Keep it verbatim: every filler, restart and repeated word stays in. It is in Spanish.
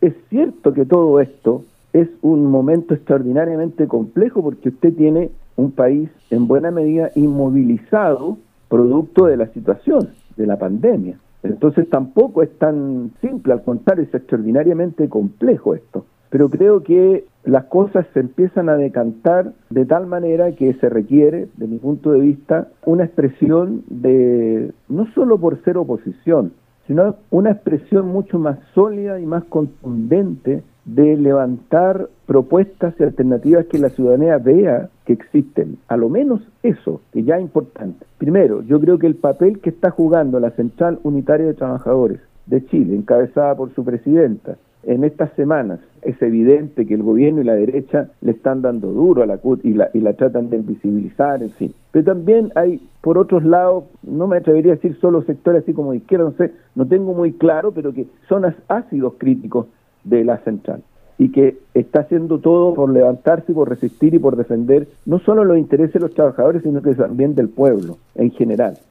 es cierto que todo esto es un momento extraordinariamente complejo porque usted tiene un país en buena medida inmovilizado producto de la situación, de la pandemia. Entonces tampoco es tan simple, al contrario, es extraordinariamente complejo esto. Pero creo que las cosas se empiezan a decantar de tal manera que se requiere, de mi punto de vista, una expresión de, no solo por ser oposición, sino una expresión mucho más sólida y más contundente de levantar propuestas y alternativas que la ciudadanía vea que existen. A lo menos eso, que ya es importante. Primero, yo creo que el papel que está jugando la Central Unitaria de Trabajadores de Chile, encabezada por su presidenta, en estas semanas, es evidente que el gobierno y la derecha le están dando duro a la C U T y la, y la tratan de invisibilizar, en fin. Pero también hay, por otros lados, no me atrevería a decir solo sectores así como de izquierda, no sé, no tengo muy claro, pero que son ácidos críticos de la Central y que está haciendo todo por levantarse y por resistir y por defender no solo los intereses de los trabajadores, sino que también del pueblo en general.